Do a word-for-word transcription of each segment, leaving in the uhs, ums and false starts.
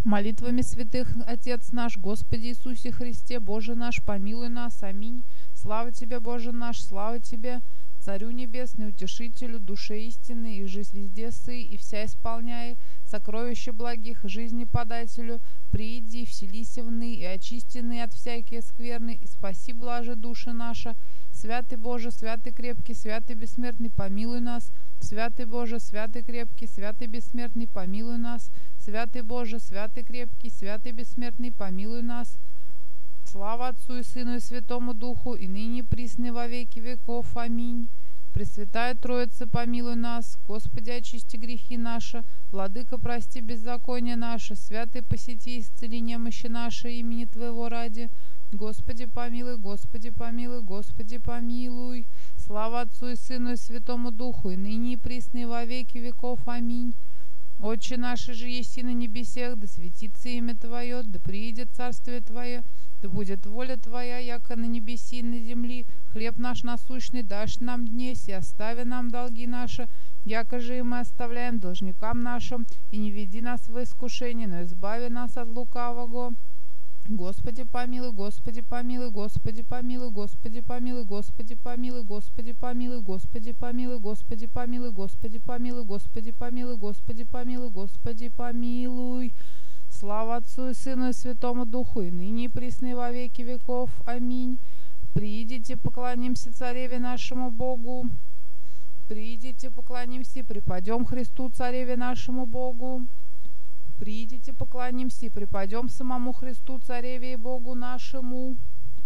Молитвами святых, Отец наш, Господи Иисусе Христе, Боже наш, помилуй нас. Аминь. Слава Тебе, Боже наш, слава Тебе, Царю Небесный, Утешителю, Душе истины, и жизнь везде сы, и вся исполняй, сокровища благих, жизни подателю, прииди, вселися вны, и очистены от всякие скверны, и спаси, блаже, души наша. Святый Боже, святый крепкий, святый бессмертный, помилуй нас. Святый Боже, святый крепкий, святый бессмертный, помилуй нас. Святый Боже, святый крепкий, святый бессмертный, помилуй нас. Слава Отцу и Сыну и Святому Духу, и ныне и присно и во веки веков. Аминь. Пресвятая Троица, помилуй нас. Господи, очисти грехи наши. Владыка, прости беззаконие наше. Святый, посети, исцели немощи наши имени Твоего ради. Господи, помилуй, Господи, помилуй, Господи, помилуй. Слава Отцу и Сыну и Святому Духу, и ныне и присно и во веки веков. Аминь. Отче наш же еси на небесех, да светится имя Твое, да приидет царствие Твое, да будет воля Твоя, яко на небеси и на земли. Хлеб наш насущный дашь нам днесь, и остави нам долги наши, яко же и мы оставляем должникам нашим, и не веди нас в искушение, но избави нас от лукавого. Господи помилуй, Господи помилуй, Господи помилуй, Господи помилуй, Господи помилуй, Господи помилуй, Господи помилуй, Господи помилуй, Господи помилуй, Господи помилуй, Господи помилуй, Господи помилуй. Слава Отцу и Сыну и Святому Духу, и ныне и присно и во веки веков. Аминь. Приидите, поклонимся Цареве нашему Богу. Приидите, поклонимся и преподем Христу Цареве нашему Богу. Придите, поклонимся и преподем самому Христу, Цареве и Богу нашему.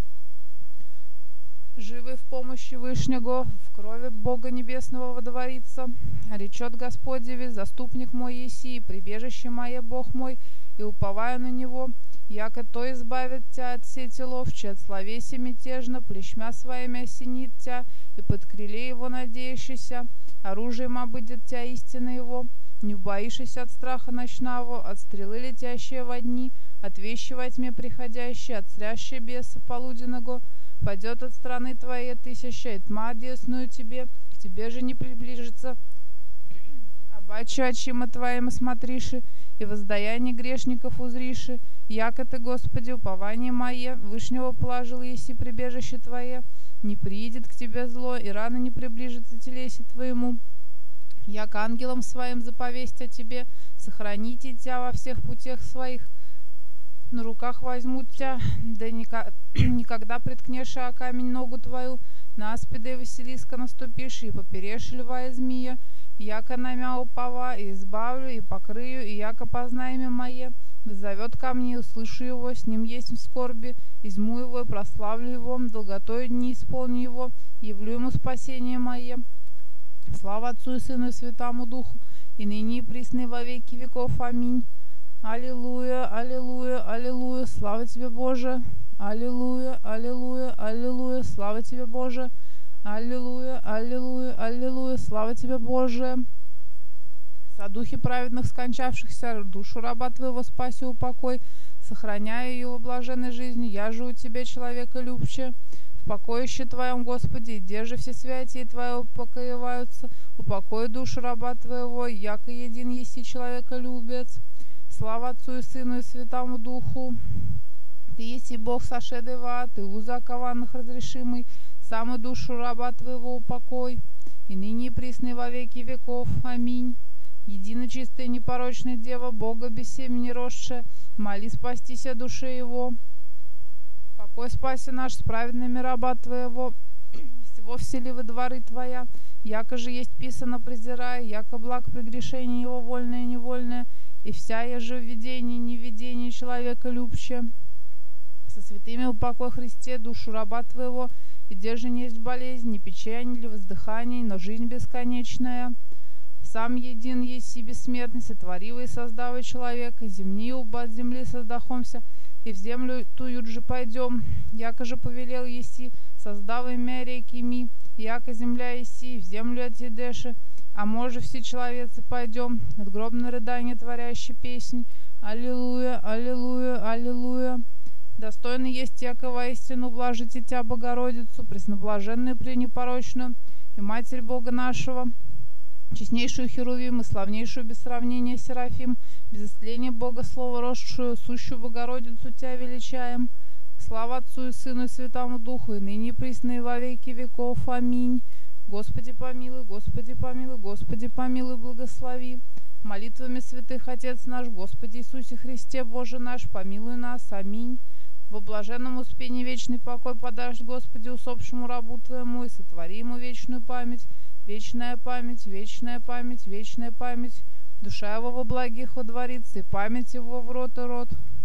Живы в помощи Вышнего, в крови Бога Небесного водворится. Речет Господеве, заступник мой еси, и прибежище мое Бог мой, и уповаю на Него, яко то избавит тебя от сети ловчей, от словеси мятежно, плещмя своими осенит тебя, и под криле Его надеющийся, оружием обыдет тебя истина Его. Не боишься от страха ночного, от стрелы летящие во дни, от вещи во тьме приходящей, от стрящей беса полуденного. Пойдет от страны твоей тысяча, и тьма одесную тебе, к тебе же не приближится. Обаче очима твоим смотриши, и воздаяние грешников узриши, яко ты, Господи, упование мое, Вышнего положил еси прибежище твое, не приидет к тебе зло, и рано не приближится телесе твоему. Яко ангелом своим заповесть о тебе, сохраните тебя во всех путях своих, на руках возьмут тебя, да никогда приткнешь о камень ногу твою, на аспида и Василиска наступишь, и поперешь льва и змея, яко намя упова, и избавлю, и покрою, и яко познай имя мое, вызовет ко мне, услышу его, с ним есть в скорби, изму его и прославлю его, долготою дни исполню его, явлю ему спасение мое. Слава Отцу и Сыну и Святому Духу, и ныне и присно и во веки веков. Аминь. Аллилуйя, аллилуйя, аллилуйя, слава Тебе, Боже. Аллилуйя, аллилуйя, аллилуйя, слава Тебе, Боже. Аллилуйя, аллилуйя, аллилуйя, слава Тебе, Боже. За духи праведных скончавшихся, душу раба Твоего спаси упокой, сохраняя ее во блаженной жизни, я же у Тебя, человека любче. В покоище Твоем, Господи, где же все святие Твои упокоиваются, упокой душу раба Твоего, яко един еси человеколюбец. Слава Отцу и Сыну и Святому Духу. Ты еси Бог сошедший в ад, и узы окованных разрешимый, самую душу раба Твоего упокой, и ныне и присно и во веки веков. Аминь. Едино чистая непорочная Дева, Бога без семени росшая, моли спастися душе Его. Покой спаси наш с праведными раба Твоего, всего всели во дворы Твоя, яко же есть писано презирая, яко благ прегрешение его вольное и невольное, и вся еже введение и неведение человека любче. Со святыми упокой Христе душу раба Твоего, и где же не есть болезнь, ни печень, или воздыхание, но жизнь бесконечная. Сам един еси бессмертный, сотворивый и создавый человека, земни оба от земли создахомся, и в землю тую же пойдем, яко же повелел еси, создавай мя реки ми, яко земля еси, в землю отъедеши, а може все человецы пойдем, надгробное рыдание творящий песнь. Аллилуйя, аллилуйя, аллилуйя. Достойно есть яко воистину блажите тебя, Богородицу, пресноблаженную пренепорочную, и Матерь Бога нашего, честнейшую Херувим и славнейшую без сравнения Серафим, без истления Бога Слова росшую, сущую Богородицу Тебя величаем. Слава Отцу и Сыну и Святому Духу, и ныне и присно и во веки веков. Аминь. Господи помилуй, Господи помилуй, Господи помилуй, благослови. Молитвами святых Отец наш, Господи Иисусе Христе, Боже наш, помилуй нас. Аминь. Во блаженном успении вечный покой подашь, Господи, усопшему рабу Твоему, и сотвори ему вечную память, вечная память, вечная память, вечная память. Душа его во благих водворится, и память его в рот и рот.